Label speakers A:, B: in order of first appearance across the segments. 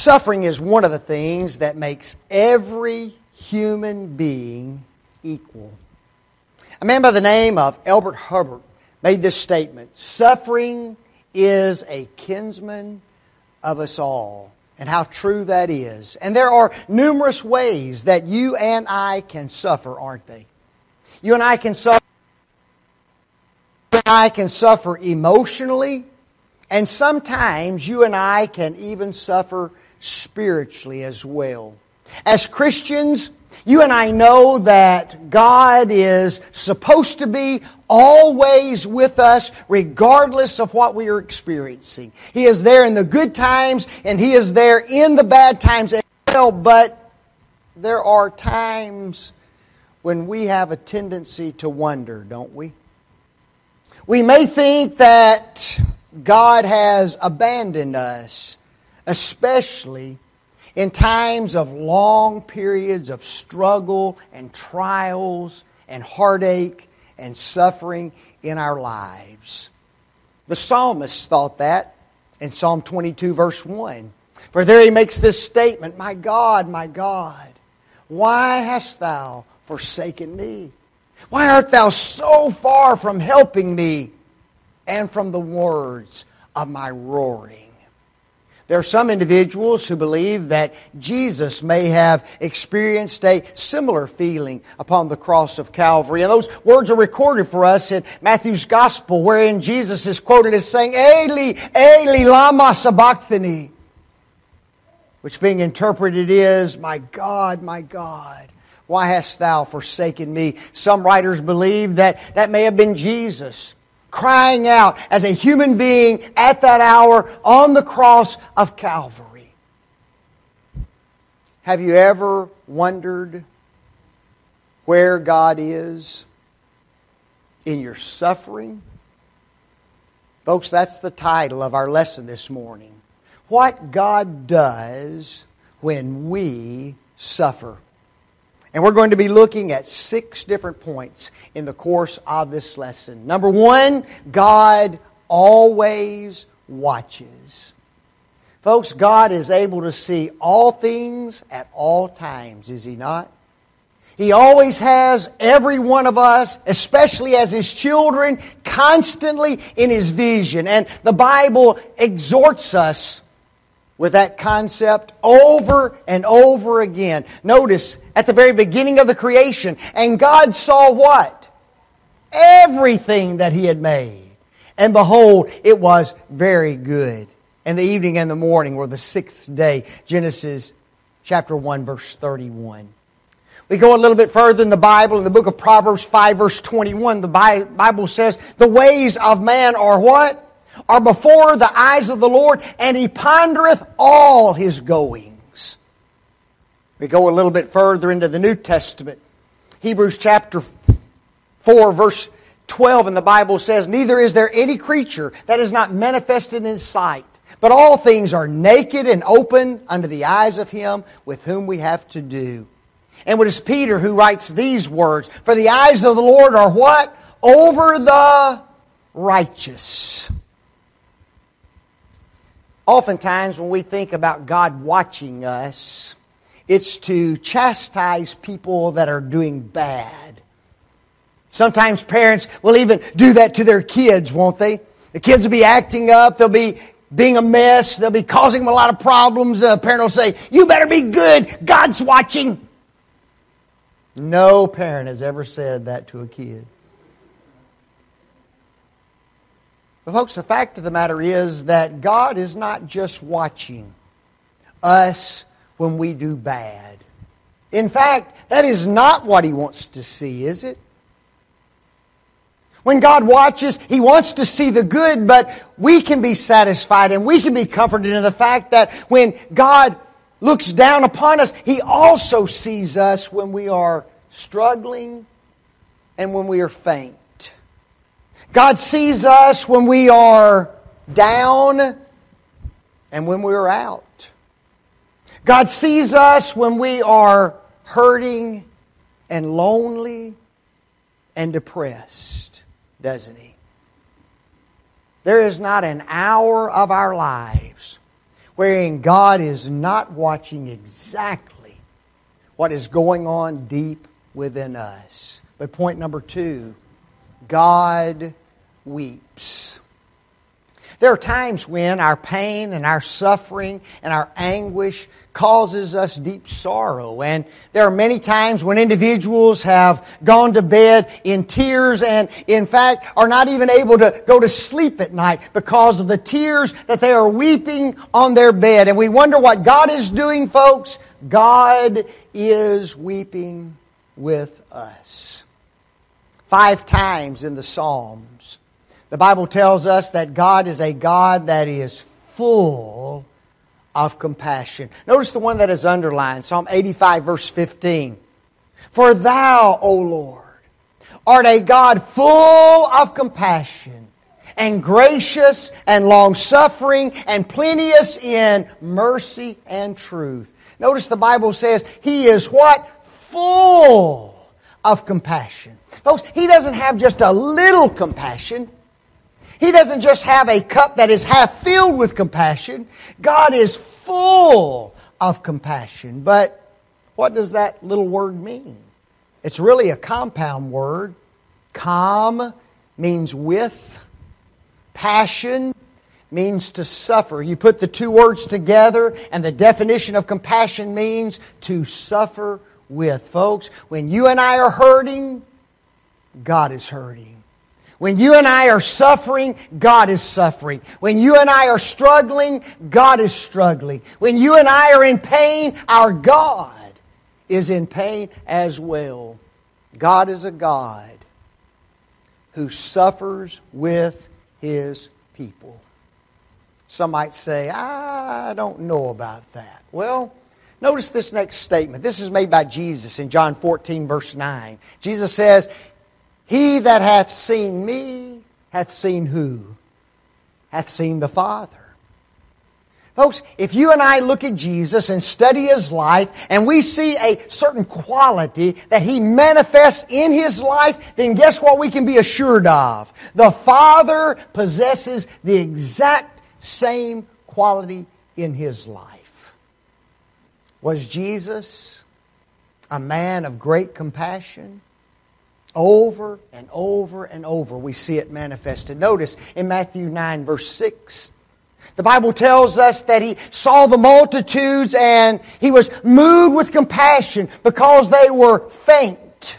A: Suffering is one of the things that makes every human being equal. A man by the name of Elbert Hubbard made this statement: suffering is a kinsman of us all. And how true that is. And there are numerous ways that you and I can suffer, aren't they? You and I can suffer. You and I can suffer emotionally. And sometimes you and I can even suffer spiritually as well. As Christians, you and I know that God is supposed to be always with us regardless of what we are experiencing. He is there in the good times and He is there in the bad times as well. But there are times when we have a tendency to wonder, don't we? We may think that God has abandoned us, especially in times of long periods of struggle and trials and heartache and suffering in our lives. The psalmist thought that in Psalm 22 verse 1. For there he makes this statement, my God, why hast thou forsaken me? Why art thou so far from helping me and from the words of my roaring? There are some individuals who believe that Jesus may have experienced a similar feeling upon the cross of Calvary. And those words are recorded for us in Matthew's Gospel, wherein Jesus is quoted as saying, Eli, Eli, lama sabachthani, which being interpreted is, my God, why hast thou forsaken me? Some writers believe that may have been Jesus crying out as a human being at that hour on the cross of Calvary. Have you ever wondered where God is in your suffering? Folks, that's the title of our lesson this morning. What God does when we suffer. And we're going to be looking at 6 different points in the course of this lesson. Number 1, God always watches. Folks, God is able to see all things at all times, is He not? He always has every one of us, especially as His children, constantly in His vision. And the Bible exhorts us with that concept over and over again. Notice at the very beginning of the creation, and God saw what? Everything that He had made. And behold, it was very good. And the evening and the morning were the 6th day. Genesis chapter 1 verse 31. We go a little bit further in the Bible, in the book of Proverbs 5 verse 21, the Bible says, the ways of man are what? Are before the eyes of the Lord, and He pondereth all His goings. We go a little bit further into the New Testament. Hebrews chapter 4, verse 12, and the Bible says, neither is there any creature that is not manifested in His sight, but all things are naked and open unto the eyes of Him with whom we have to do. And it is Peter who writes these words, for the eyes of the Lord are what? Over the righteous. Oftentimes when we think about God watching us, it's to chastise people that are doing bad. Sometimes parents will even do that to their kids, won't they? The kids will be acting up, they'll be being a mess, they'll be causing them a lot of problems. The parent will say, you better be good, God's watching. No parent has ever said that to a kid. But folks, the fact of the matter is that God is not just watching us when we do bad. In fact, that is not what He wants to see, is it? When God watches, He wants to see the good, but we can be satisfied and we can be comforted in the fact that when God looks down upon us, He also sees us when we are struggling and when we are faint. God sees us when we are down and when we are out. God sees us when we are hurting and lonely and depressed, doesn't He? There is not an hour of our lives wherein God is not watching exactly what is going on deep within us. But point number 2, God weeps. There are times when our pain and our suffering and our anguish causes us deep sorrow. And there are many times when individuals have gone to bed in tears and, in fact, are not even able to go to sleep at night because of the tears that they are weeping on their bed. And we wonder what God is doing, folks. God is weeping with us. 5 times in the Psalms, the Bible tells us that God is a God that is full of compassion. Notice the one that is underlined, Psalm 85, verse 15. For Thou, O Lord, art a God full of compassion and gracious and long-suffering and plenteous in mercy and truth. Notice the Bible says He is what? Full of compassion. Folks, He doesn't have just a little compassion. He doesn't just have a cup that is half filled with compassion. God is full of compassion. But what does that little word mean? It's really a compound word. Com means with. Passion means to suffer. You put the 2 words together and the definition of compassion means to suffer with. Folks, when you and I are hurting, God is hurting. When you and I are suffering, God is suffering. When you and I are struggling, God is struggling. When you and I are in pain, our God is in pain as well. God is a God who suffers with His people. Some might say, I don't know about that. Well, notice this next statement. This is made by Jesus in John 14, verse 9. Jesus says, He that hath seen me hath seen who? Hath seen the Father. Folks, if you and I look at Jesus and study His life and we see a certain quality that He manifests in His life, then guess what we can be assured of? The Father possesses the exact same quality in His life. Was Jesus a man of great compassion? Over and over and over we see it manifested. Notice in Matthew 9 verse 6, the Bible tells us that He saw the multitudes and He was moved with compassion because they were faint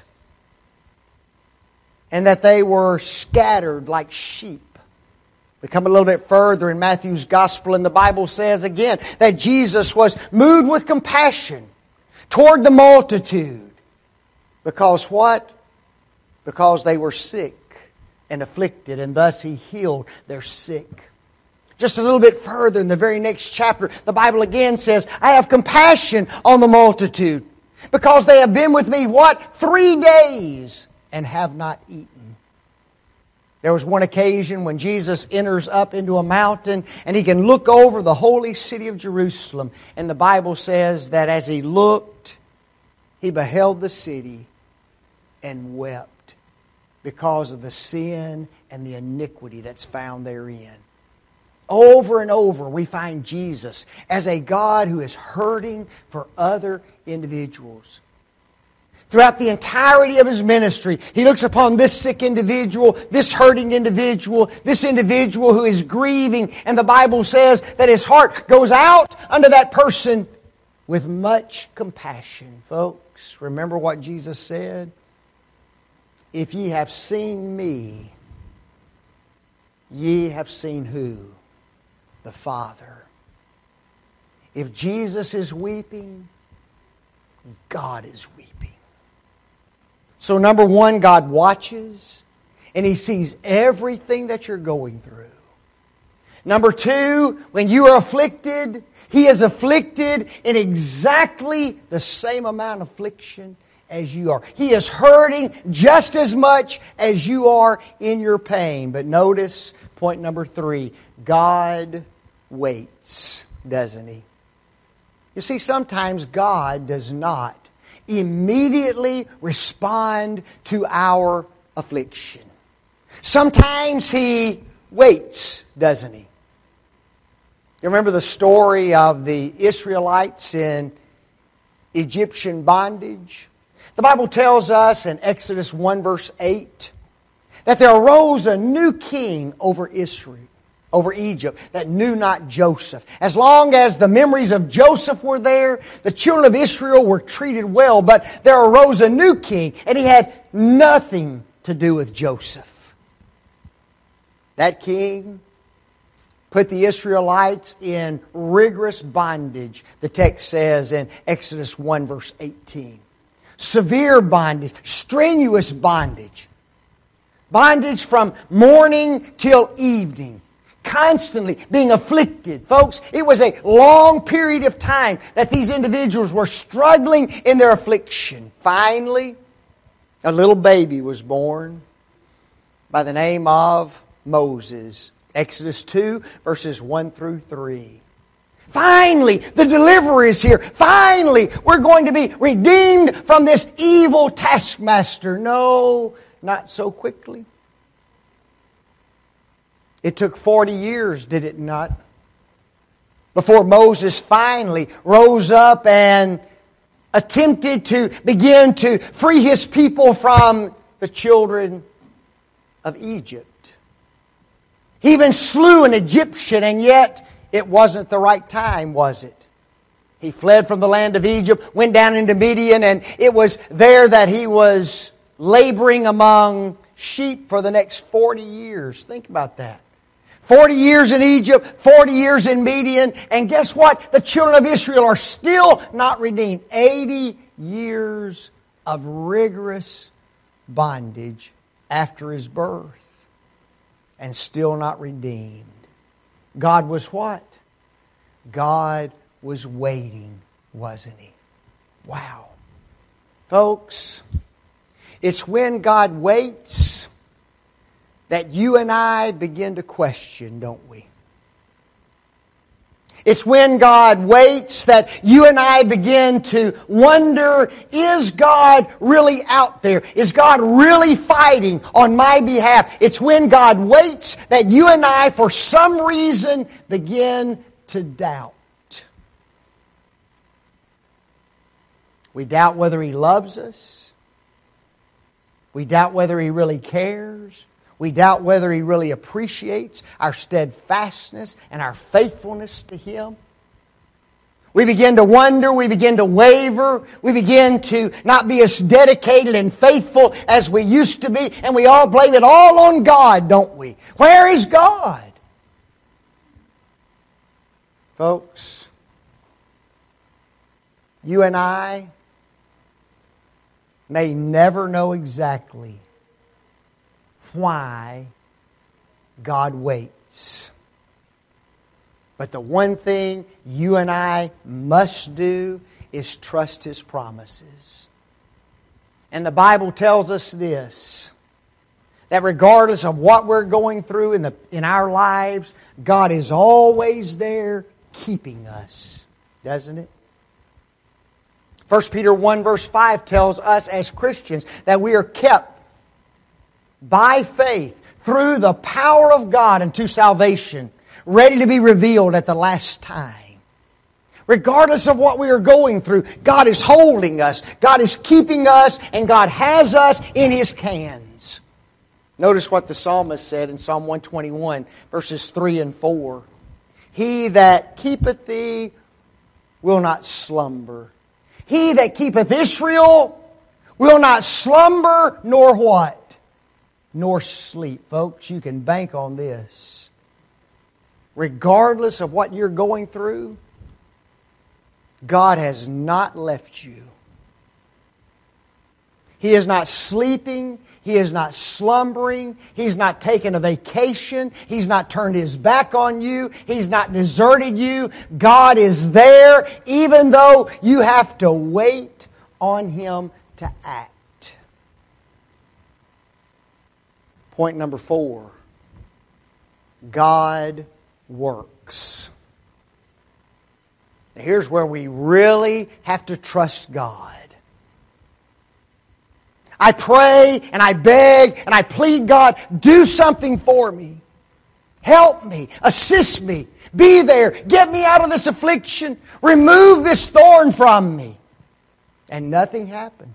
A: and that they were scattered like sheep. We come a little bit further in Matthew's Gospel and the Bible says again that Jesus was moved with compassion toward the multitude. Because what? Because they were sick and afflicted, and thus He healed their sick. Just a little bit further in the very next chapter, the Bible again says, I have compassion on the multitude, because they have been with me, what? 3 days, and have not eaten. There was one occasion when Jesus enters up into a mountain and He can look over the holy city of Jerusalem. And the Bible says that as He looked, He beheld the city and wept because of the sin and the iniquity that's found therein. Over and over we find Jesus as a God who is hurting for other individuals. Throughout the entirety of His ministry, He looks upon this sick individual, this hurting individual, this individual who is grieving, and the Bible says that His heart goes out unto that person with much compassion. Folks, remember what Jesus said? If ye have seen me, ye have seen who? The Father. If Jesus is weeping, God is weeping. So number one, God watches and He sees everything that you're going through. Number two, when you are afflicted, He is afflicted in exactly the same amount of affliction as you are. He is hurting just as much as you are in your pain. But notice point number 3, God waits, doesn't He? You see, sometimes God does not immediately respond to our affliction. Sometimes He waits, doesn't He? You remember the story of the Israelites in Egyptian bondage? The Bible tells us in Exodus 1 verse 8 that there arose a new king over Israel, over Egypt, that knew not Joseph. As long as the memories of Joseph were there, the children of Israel were treated well, but there arose a new king, and he had nothing to do with Joseph. That king put the Israelites in rigorous bondage, the text says in Exodus 1 verse 18. Severe bondage, strenuous bondage. Bondage from morning till evening. Constantly being afflicted. Folks, it was a long period of time that these individuals were struggling in their affliction. Finally, a little baby was born by the name of Moses. Exodus 2, verses 1 through 3. Finally, the deliverer is here. Finally, we're going to be redeemed from this evil taskmaster. No, not so quickly. It took 40 years, did it not? Before Moses finally rose up and attempted to begin to free his people from the children of Egypt. He even slew an Egyptian, and yet it wasn't the right time, was it? He fled from the land of Egypt, went down into Midian, and it was there that he was laboring among sheep for the next 40 years. Think about that. 40 years in Egypt, 40 years in Midian, and guess what? The children of Israel are still not redeemed. 80 years of rigorous bondage after his birth, and still not redeemed. God was what? God was waiting, wasn't He? Wow. Folks, it's when God waits that you and I begin to question, don't we? It's when God waits that you and I begin to wonder, is God really out there? Is God really fighting on my behalf? It's when God waits that you and I, for some reason, begin to doubt. We doubt whether He loves us. We doubt whether He really cares. We doubt whether He really appreciates our steadfastness and our faithfulness to Him. We begin to wonder, we begin to waver, we begin to not be as dedicated and faithful as we used to be, and we all blame it all on God, don't we? Where is God? Folks, you and I may never know exactly why God waits. But the one thing you and I must do is trust His promises. And the Bible tells us this, that regardless of what we're going through in our lives, God is always there keeping us, doesn't it? 1 Peter 1 verse 5 tells us as Christians that we are kept by faith through the power of God unto salvation, ready to be revealed at the last time. Regardless of what we are going through, God is holding us, God is keeping us, and God has us in His hands. Notice what the psalmist said in Psalm 121, verses 3 and 4. He that keepeth thee will not slumber. He that keepeth Israel will not slumber nor what? Nor sleep. Folks, you can bank on this. Regardless of what you're going through, God has not left you. He is not sleeping. He is not slumbering. He's not taken a vacation. He's not turned His back on you. He's not deserted you. God is there even though you have to wait on Him to act. Point number 4. God works. Now here's where we really have to trust God. I pray and I beg and I plead, God, do something for me. Help me. Assist me. Be there. Get me out of this affliction. Remove this thorn from me. And nothing happens.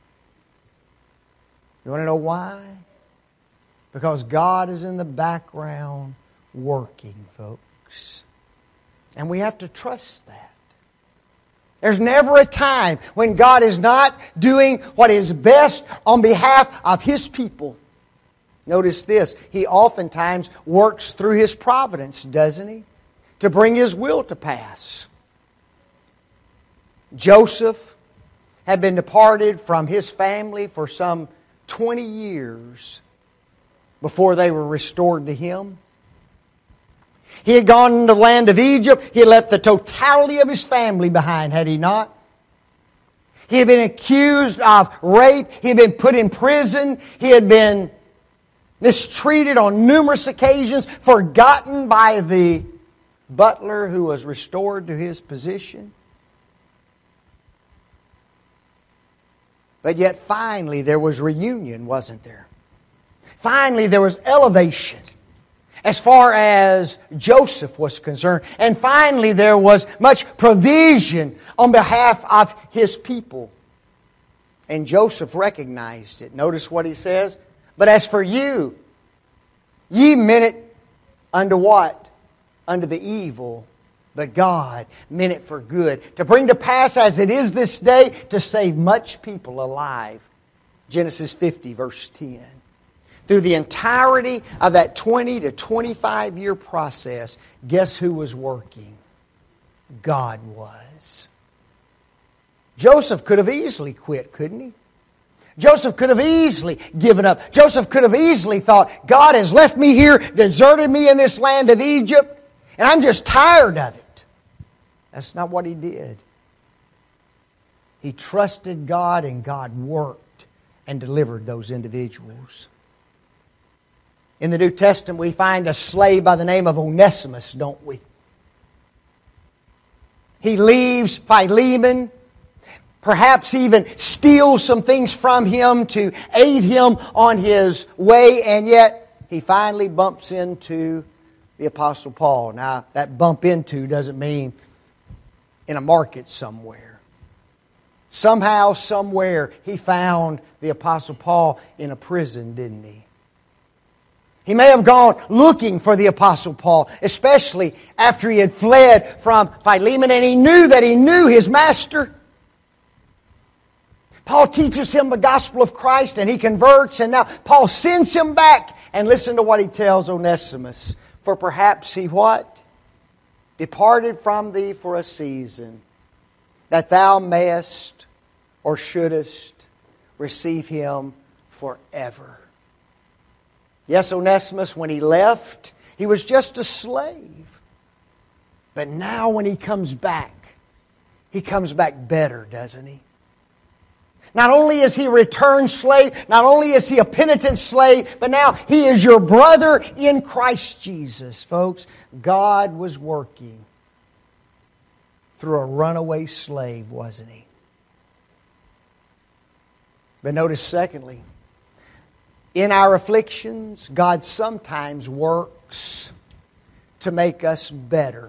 A: You want to know why? Because God is in the background working, folks. And we have to trust that. There's never a time when God is not doing what is best on behalf of His people. Notice this. He oftentimes works through His providence, doesn't He? To bring His will to pass. Joseph had been departed from his family for some 20 years before they were restored to him. He had gone into the land of Egypt. He had left the totality of his family behind, had he not? He had been accused of rape. He had been put in prison. He had been mistreated on numerous occasions, forgotten by the butler who was restored to his position. But yet finally there was reunion, wasn't there? Finally there was elevation as far as Joseph was concerned. And finally there was much provision on behalf of his people. And Joseph recognized it. Notice what he says. But as for you, ye meant it unto what? Unto the evil. But God meant it for good, to bring to pass as it is this day, to save much people alive. Genesis 50, verse 10. Through the entirety of that 20 to 25 year process, guess who was working? God was. Joseph could have easily quit, couldn't he? Joseph could have easily given up. Joseph could have easily thought, God has left me here, deserted me in this land of Egypt, and I'm just tired of it. That's not what he did. He trusted God, and God worked and delivered those individuals. In the New Testament, we find a slave by the name of Onesimus, don't we? He leaves Philemon, perhaps even steals some things from him to aid him on his way, and yet he finally bumps into the Apostle Paul. Now, that bump into doesn't mean in a market somewhere. Somehow, somewhere, he found the Apostle Paul in a prison, didn't he? He may have gone looking for the Apostle Paul, especially after he had fled from Philemon, and he knew his master. Paul teaches him the gospel of Christ, and he converts, and now Paul sends him back. And listen to what he tells Onesimus. For perhaps he what? Departed from thee for a season, that thou mayest or shouldest receive him forever. Yes, Onesimus, when he left, he was just a slave. But now when he comes back better, doesn't he? Not only is he a returned slave, not only is he a penitent slave, but now he is your brother in Christ Jesus. Folks, God was working through a runaway slave, wasn't He? But notice secondly, in our afflictions, God sometimes works to make us better.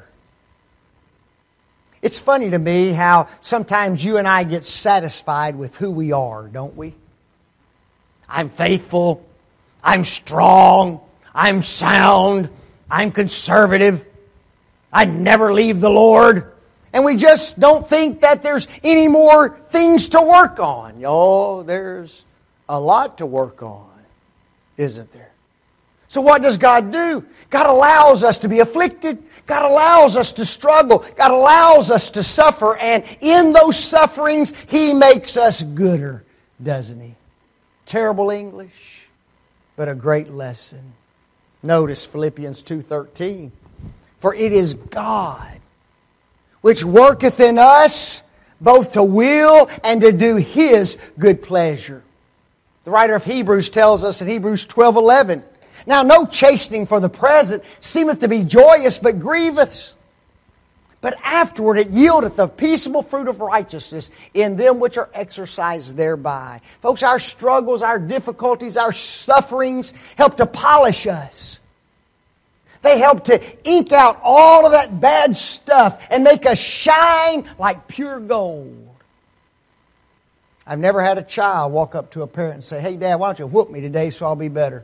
A: It's funny to me how sometimes you and I get satisfied with who we are, don't we? I'm faithful. I'm strong. I'm sound. I'm conservative. I'd never leave the Lord. And we just don't think that there's any more things to work on. Oh, there's a lot to work on, isn't there? So what does God do? God allows us to be afflicted. God allows us to struggle. God allows us to suffer. And in those sufferings, He makes us gooder, doesn't He? Terrible English, but a great lesson. Notice Philippians 2:13. For it is God which worketh in us both to will and to do His good pleasure. The writer of Hebrews tells us in Hebrews 12:11, now no chastening for the present seemeth to be joyous, but grievous. But afterward it yieldeth the peaceable fruit of righteousness in them which are exercised thereby. Folks, our struggles, our difficulties, our sufferings help to polish us. They help to ink out all of that bad stuff and make us shine like pure gold. I've never had a child walk up to a parent and say, "Hey, Dad, why don't you whoop me today so I'll be better?"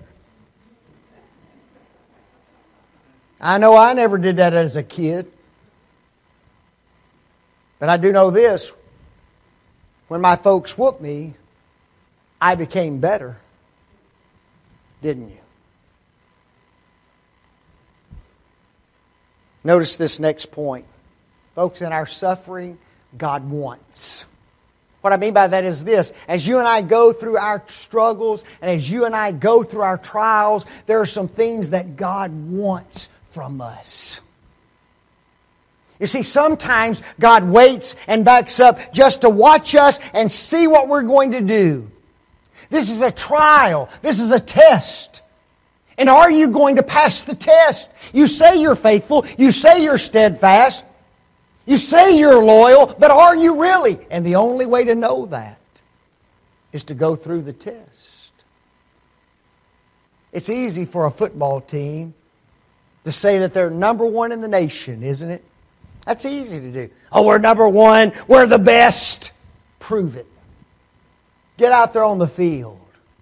A: I know I never did that as a kid. But I do know this. When my folks whooped me, I became better. Didn't you? Notice this next point. Folks, in our suffering, God wants. What I mean by that is this. As you and I go through our struggles and as you and I go through our trials, there are some things that God wants from us. You see, sometimes God waits and backs up just to watch us and see what we're going to do. This is a trial. This is a test. And are you going to pass the test? You say you're faithful. You say you're steadfast. You say you're loyal, but are you really? And the only way to know that is to go through the test. It's easy for a football team to say that they're number one in the nation, isn't it? That's easy to do. Oh, we're number one. We're the best. Prove it. Get out there on the field.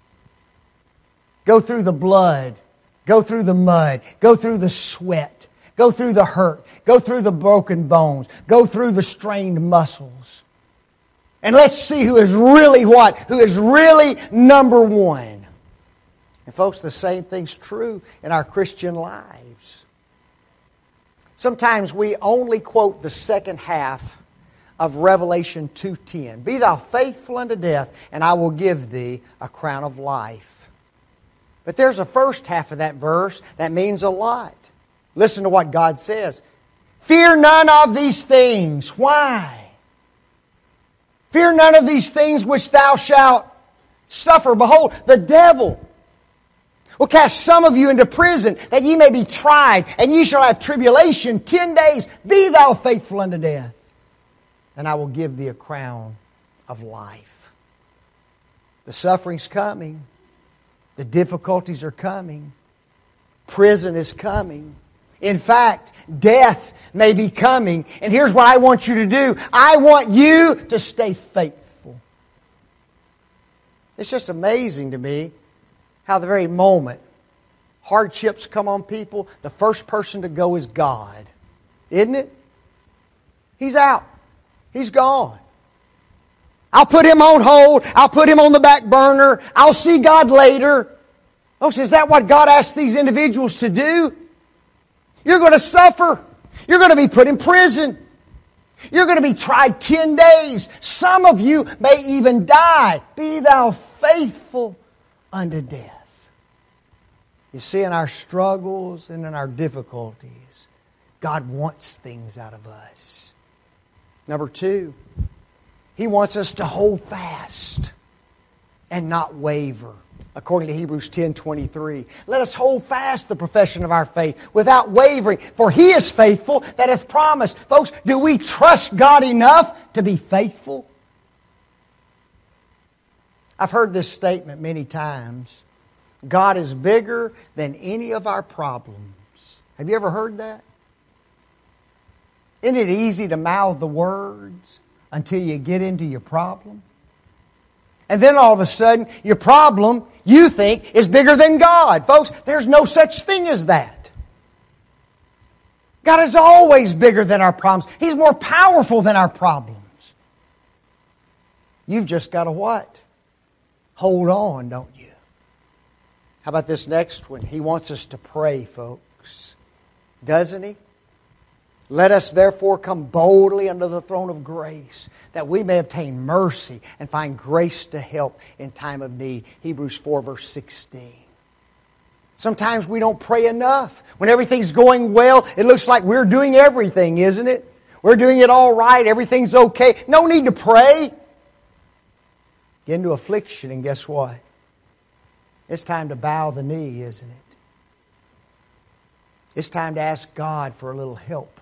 A: Go through the blood. Go through the mud. Go through the sweat. Go through the hurt. Go through the broken bones. Go through the strained muscles. And let's see who is really what? Who is really number one. And folks, the same thing's true in our Christian lives. Sometimes we only quote the second half of Revelation 2:10. Be thou faithful unto death, and I will give thee a crown of life. But there's a first half of that verse that means a lot. Listen to what God says. Fear none of these things. Why? Fear none of these things which thou shalt suffer. Behold, the devil will cast some of you into prison, that ye may be tried, and ye shall have tribulation 10 days. Be thou faithful unto death, and I will give thee a crown of life. The suffering's coming. The difficulties are coming. Prison is coming. In fact, death may be coming. And here's what I want you to do. I want you to stay faithful. It's just amazing to me how the very moment hardships come on people, the first person to go is God. Isn't it? He's out. He's gone. I'll put Him on hold. I'll put Him on the back burner. I'll see God later. Folks, is that what God asked these individuals to do? You're going to suffer. You're going to be put in prison. You're going to be tried 10 days. Some of you may even die. Be thou faithful unto death. You see, in our struggles and in our difficulties, God wants things out of us. Number two, He wants us to hold fast and not waver. According to Hebrews 10:23, let us hold fast the profession of our faith without wavering, for He is faithful that hath promised. Folks, do we trust God enough to be faithful? I've heard this statement many times. God is bigger than any of our problems. Have you ever heard that? Isn't it easy to mouth the words until you get into your problem? And then all of a sudden, your problem, you think, is bigger than God. Folks, there's no such thing as that. God is always bigger than our problems. He's more powerful than our problems. You've just got to what? Hold on, don't you? How about this next one? He wants us to pray, folks. Doesn't He? Let us therefore come boldly unto the throne of grace, that we may obtain mercy and find grace to help in time of need. Hebrews 4 verse 16. Sometimes we don't pray enough. When everything's going well, it looks like we're doing everything, isn't it? We're doing it all right. Everything's okay. No need to pray. Get into affliction, and guess what? It's time to bow the knee, isn't it? It's time to ask God for a little help.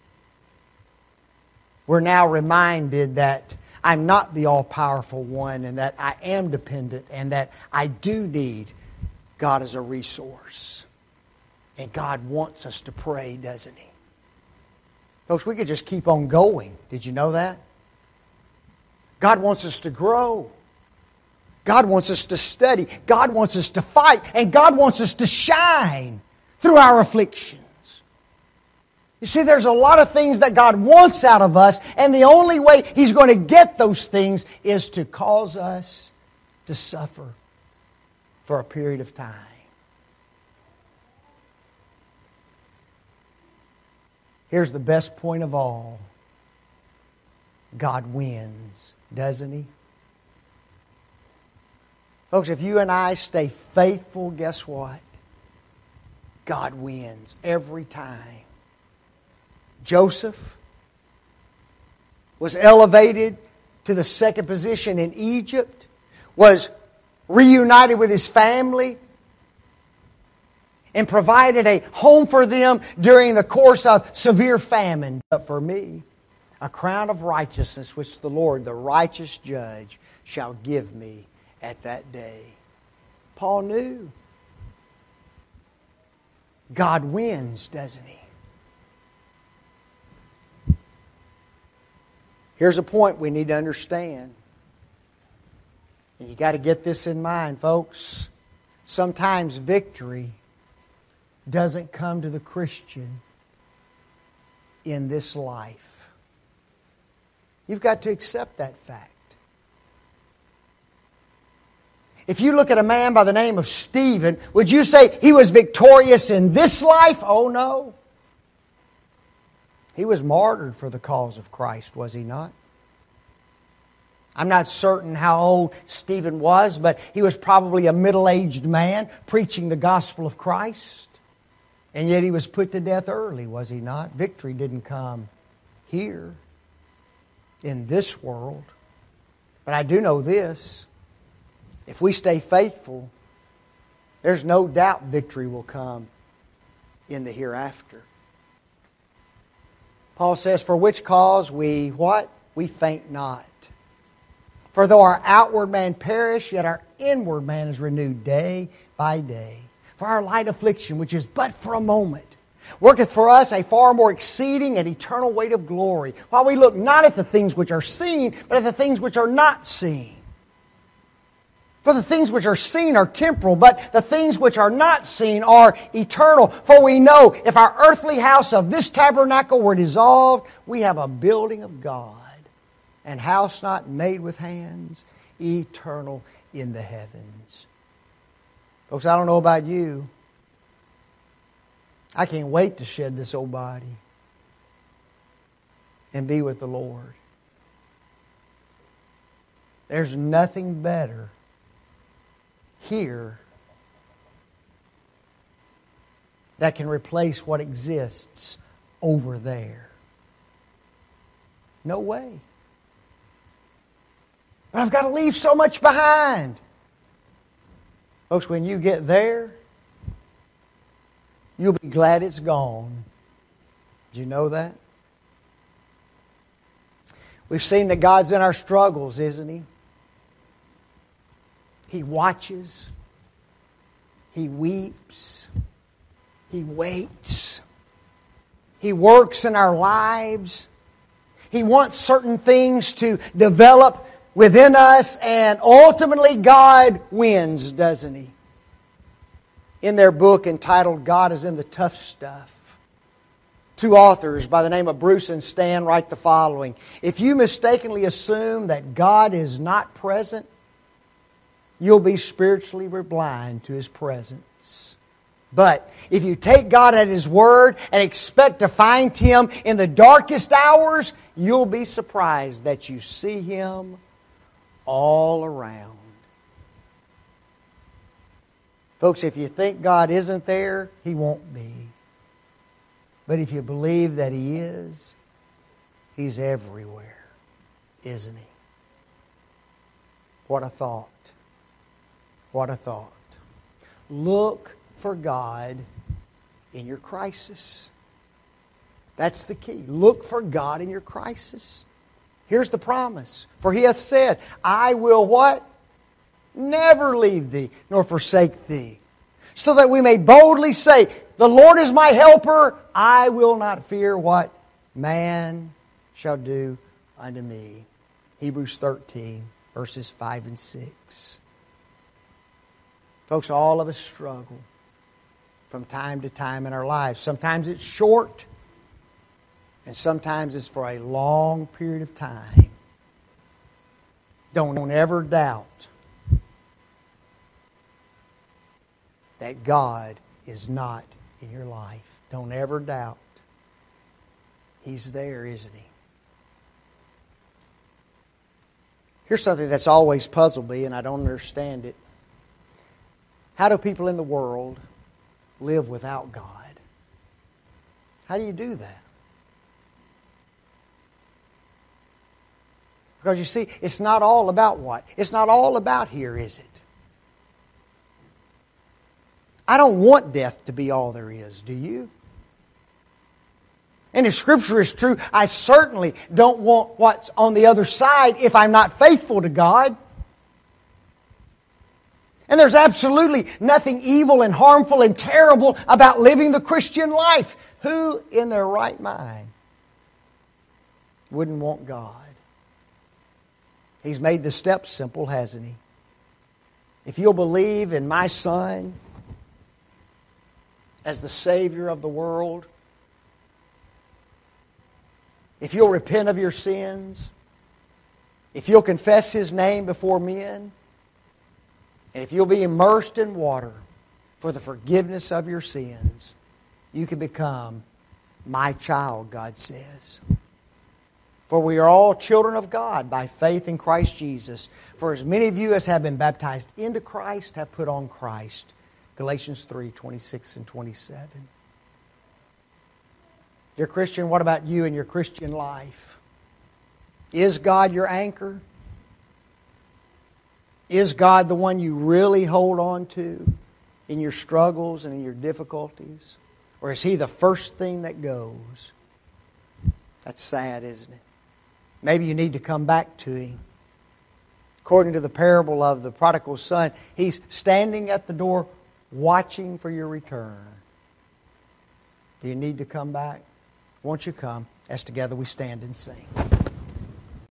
A: We're now reminded that I'm not the all-powerful one, and that I am dependent, and that I do need God as a resource. And God wants us to pray, doesn't He? Folks, we could just keep on going. Did you know that? God wants us to grow. God wants us to study. God wants us to fight. And God wants us to shine through our afflictions. You see, there's a lot of things that God wants out of us, and the only way He's going to get those things is to cause us to suffer for a period of time. Here's the best point of all. God wins, doesn't He? Folks, if you and I stay faithful, guess what? God wins every time. Joseph was elevated to the second position in Egypt, was reunited with his family, and provided a home for them during the course of severe famine. But for me, a crown of righteousness which the Lord, the righteous judge, shall give me at that day. Paul knew. God wins, doesn't He? Here's a point we need to understand. And you got to get this in mind, folks. Sometimes victory doesn't come to the Christian in this life. You've got to accept that fact. If you look at a man by the name of Stephen, would you say he was victorious in this life? Oh, no. He was martyred for the cause of Christ, was he not? I'm not certain how old Stephen was, but he was probably a middle-aged man preaching the gospel of Christ. And yet he was put to death early, was he not? Victory didn't come here in this world. But I do know this. If we stay faithful, there's no doubt victory will come in the hereafter. Paul says, for which cause we, what? We faint not. For though our outward man perish, yet our inward man is renewed day by day. For our light affliction, which is but for a moment, worketh for us a far more exceeding and eternal weight of glory, while we look not at the things which are seen, but at the things which are not seen. For the things which are seen are temporal, but the things which are not seen are eternal. For we know if our earthly house of this tabernacle were dissolved, we have a building of God, and house not made with hands, eternal in the heavens. Folks, I don't know about you. I can't wait to shed this old body and be with the Lord. There's nothing better here that can replace what exists over there. No way. But I've got to leave so much behind. Folks, when you get there, you'll be glad it's gone. Did you know that? We've seen that God's in our struggles, isn't He? He watches. He weeps. He waits. He works in our lives. He wants certain things to develop within us, and ultimately God wins, doesn't He? In their book entitled God is in the Tough Stuff, two authors by the name of Bruce and Stan write the following. If you mistakenly assume that God is not present, you'll be spiritually blind to His presence. But if you take God at His word and expect to find Him in the darkest hours, you'll be surprised that you see Him all around. Folks, if you think God isn't there, He won't be. But if you believe that He is, He's everywhere, isn't He? What a thought. What a thought. Look for God in your crisis. That's the key. Look for God in your crisis. Here's the promise. For He hath said, I will what? Never leave thee, nor forsake thee. So that we may boldly say, the Lord is my helper. I will not fear what man shall do unto me. Hebrews 13, verses 5 and 6. Folks, all of us struggle from time to time in our lives. Sometimes it's short, and sometimes it's for a long period of time. Don't ever doubt that God is not in your life. Don't ever doubt. He's there, isn't He? Here's something that's always puzzled me, and I don't understand it. How do people in the world live without God? How do you do that? Because you see, it's not all about what? It's not all about here, is it? I don't want death to be all there is, do you? And if Scripture is true, I certainly don't want what's on the other side if I'm not faithful to God. And there's absolutely nothing evil and harmful and terrible about living the Christian life. Who in their right mind wouldn't want God? He's made the steps simple, hasn't He? If you'll believe in my Son as the Savior of the world, if you'll repent of your sins, if you'll confess His name before men, and if you'll be immersed in water for the forgiveness of your sins, you can become my child, God says. For we are all children of God by faith in Christ Jesus. For as many of you as have been baptized into Christ have put on Christ. Galatians 3, 26 and 27. Dear Christian, what about you and your Christian life? Is God your anchor? Is God the one you really hold on to in your struggles and in your difficulties? Or is He the first thing that goes? That's sad, isn't it? Maybe you need to come back to Him. According to the parable of the prodigal son, He's standing at the door watching for your return. Do you need to come back? Won't you come as together we stand and sing?